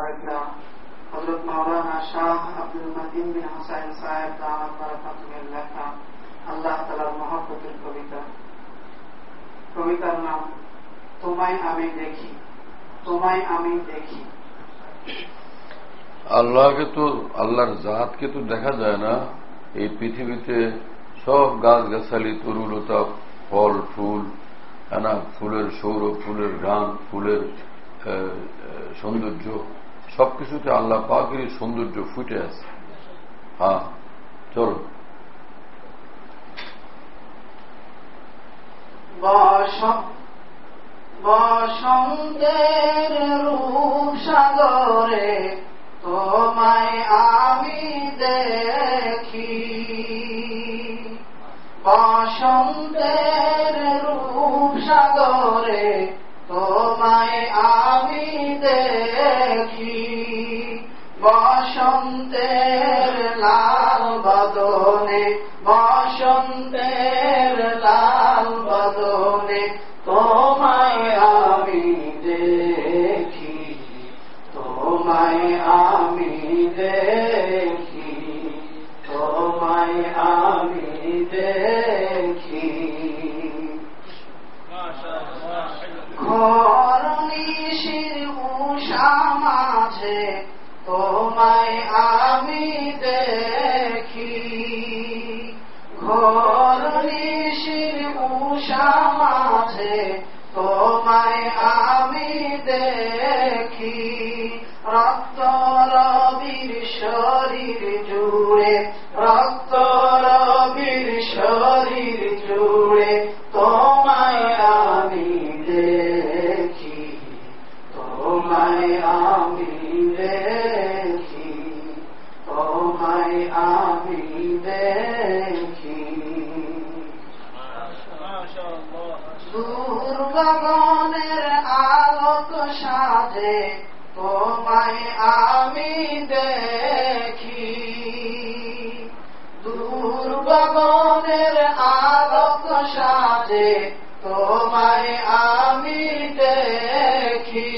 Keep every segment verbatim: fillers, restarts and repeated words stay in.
সাহেবরা, হযরত মাওলানা শাহ আব্দুল মতিন বিন হোসেন সাহেব দামাত বারাকাতুহুর লেখা আল্লাহ তাআলার মহব্বতের কবিতা। কবিতার নাম তোমায় আমি দেখি, তোমায় আমি দেখি। আল্লাহকে তো, আল্লাহর জাতকে তো দেখা যায় না। এই পৃথিবীতে সব গাছ গাছালি, তরুলতা, ফল ফুল, না ফুলের সৌরভ, ফুলের ঘ্রাণ, ফুলের সৌন্দর্য, সবকিছুতে আল্লাহ পাকেরই সৌন্দর্য ফুটে আছে। হ্যাঁ, চলো। বসন্তের রূপ সাগরে তোমায় আমি দেখি, বসন্তের রূপ সাগরে তোমায় আমি দেখি, বসন্তের লাল বদনে, বসন্তের লাল বদনে তোমায় আমি দেখি, তোমায় আমি দেখি, তোমায় আমি দেখি। ঘোর নিশির উষা মাঝে তোমায় আমি দেখি, ঘোর নিশির উষা মাঝে তোমায় আমি দেখি, রক্ত রবির শরীর জুড়ে, রক্ত রবির শরীর জুড়ে তোমায় আমি দেখি, তোমায় আমি দেখি, তোমায় আমি দেখি। দূর গগনের আলোক সাজে তোমায় আমি দেখি, দূর গগনের আলোক সাজে তোমায় আমি দেখি,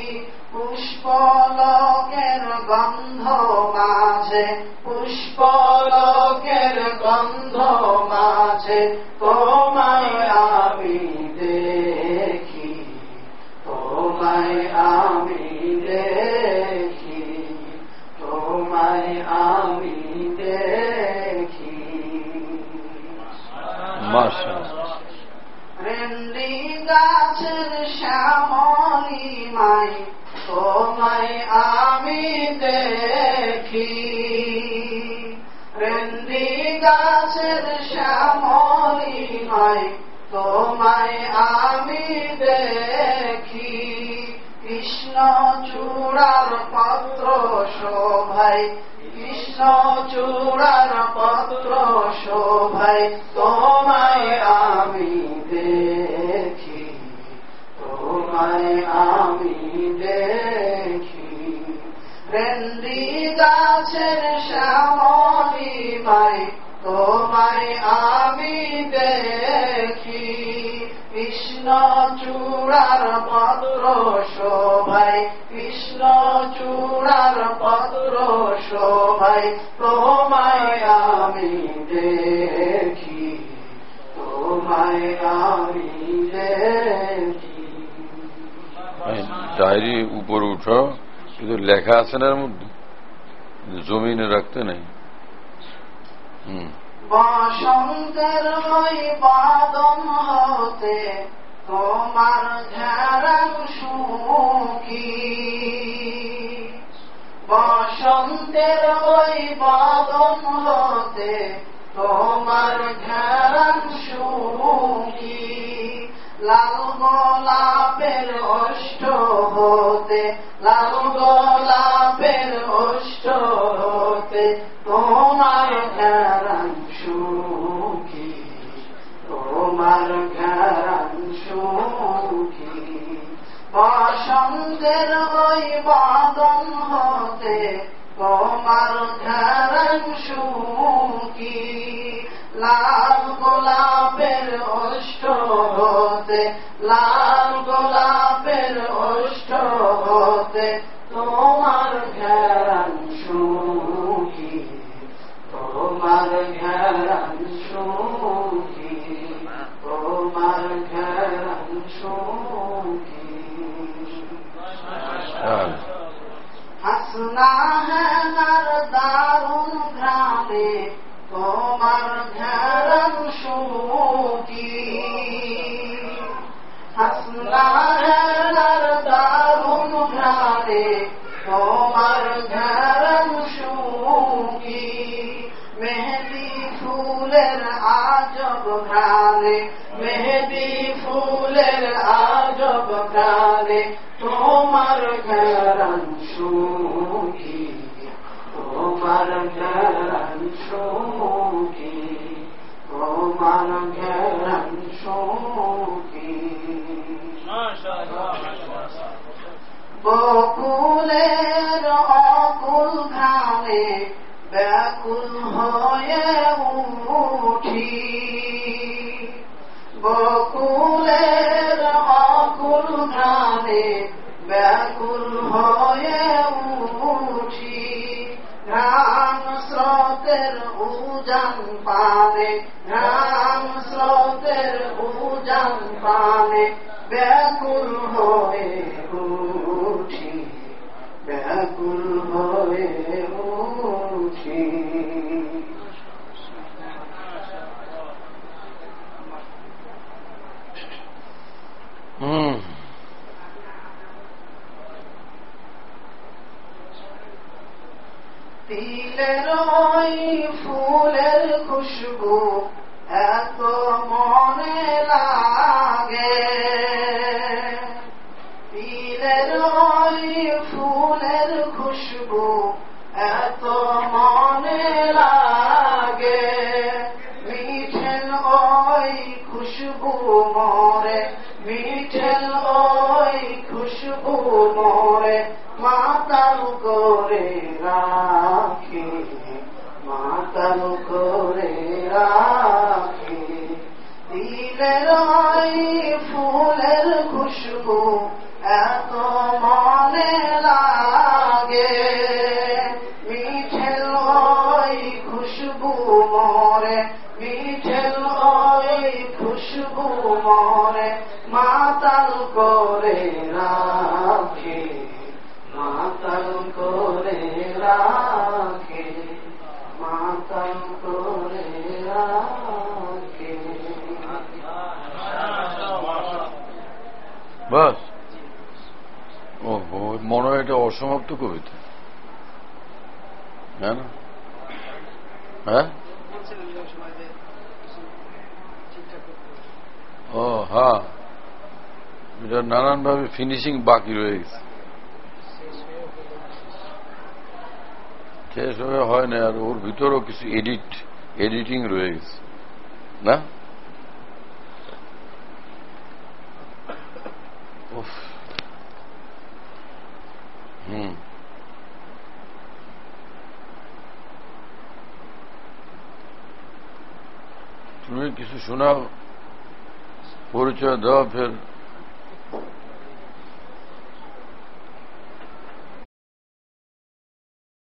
পুষ্পলকের গন্ধ মাঝে, পুষ্পলকের গন্ধ মাঝে তোমায় আমি দেখি, তোমায় আমি দেখি, তোমায় আমি দেখি। মাশাআল্লাহ। রেন্দি গাছের শ্যামলিমায় তোমায় আমি দেখি, রেন্দি গাছের শ্যামলিমায় তোমায় আমি দেখি, কৃষ্ণ চূড়ার পত্র শোভায়, কৃষ্ণ চূড়ার পত্র শোভায় তোমায় আমি দেখি, তোমায় আমি দেখি। রেন্দি গাছের শ্যামলিমায় তোমায় আমি দেখি, কৃষ্ণ চূড়ার পত্র শোভায়, কৃষ্ণ চূড়ার পত্র শোভায় তোমায় আমি দেখি, তোমায় আমি দেখি। ডায়েরি উপরে উঠো, কিন্তু লেখা আছে না এর মধ্যে, জমিনে রাখতে নাই। হম বসন্তের ওই বাদন হতে তোমার ঝাড়ান সুখী, বসন্তের ওই বাদন হতে তোমার ঝাড়ান সুখী, লাল গোলাপের ওষ্ঠ হতে, লাল গোলাপের ওষ্ঠ হতে তোমার ঘ্রাণ সুখী, তোমার ঘ্রাণ সুখী, বসন্তের ওই বাদন হতে তোমার ঘ্রাণ সুখী, লাল গোলাপের ওষ্ঠ হতে, লাল গোলাপের ওষ্ঠ হতে তোমার ঘেরান সুখী, তোমার ঘেরান সুখী, তোমার ঘেরান সুখী। হাসনা হেনার দারুণ ঘ্রাণে তোমার ঘেরান সুখী, হাসনা হেনার দারুণ ঘ্রাণে তোমার ঘেরান সুখী। মেহেদি ফুলের আজব ঘ্রাণে, মেহেদি ফুলের আজব ঘ্রাণে তোমার ঘেরান সুখী, তোমার ঘেরান সুখী, তোমার ঘেরান সুখী। বকুলের অকুল ঘ্রাণে ব্যাকুল হয়ে উঠি, বকুলের অকুল ঘ্রাণে ব্যাকুল হয়ে উঠি। ঘ্রাণ স্রোতের উজান পানে, ঘ্রাণ স্রোতের উজান পানে ব্যাকুল হয়ে উঠি, ব্যাকুল হয়ে উঠি। হুম তিলের ওই ফুলের খুশবু এত মনে লাগে, তিলের ওই ফুলের খুশবু এত মনে লাগে। মিঠেন ওই খুশবু মরে, মিঠেন ওই খুশবু মরে মাতাল করে রাখে, মাতাল করে রাখে। দিলের ওই ফুলের খুশবু এত মনে লাগে, মিঠেল ওই খুশবু মরে, মিঠেল ওই খুশবু মরে মাতাল করে রাখে, মাতাল করে রাখে, মাতাল করে রাখে। বাস ও মনে হয় এটা অসমাপ্ত কবিতা, হ্যাঁ না? হ্যাঁ ও হ্যাঁ, এটা নানানভাবে ফিনিশিং বাকি রয়ে গেছে, শেষ হয়ে হয় না, আর ওর ভিতরেও কিছু এডিট এডিটিং রয়ে গেছে না? হুম তুমি কিছু শোনাও, পরিচয় দাও, ফের